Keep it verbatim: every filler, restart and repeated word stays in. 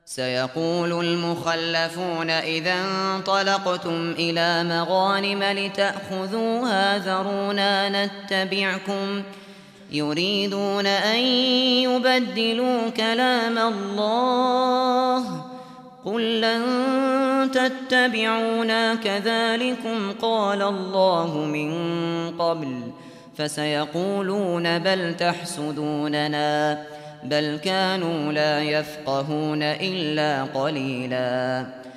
سيقول المخلفون إذا انطلقتم إلى مغانم لتأخذوها ذرونا نتبعكم يريدون أن يبدلوا كلام الله قل لن تتبعونا كذلكم قال الله من قبل فسيقولون بل تحسدوننا بل كانوا لا يفقهون إلا قليلا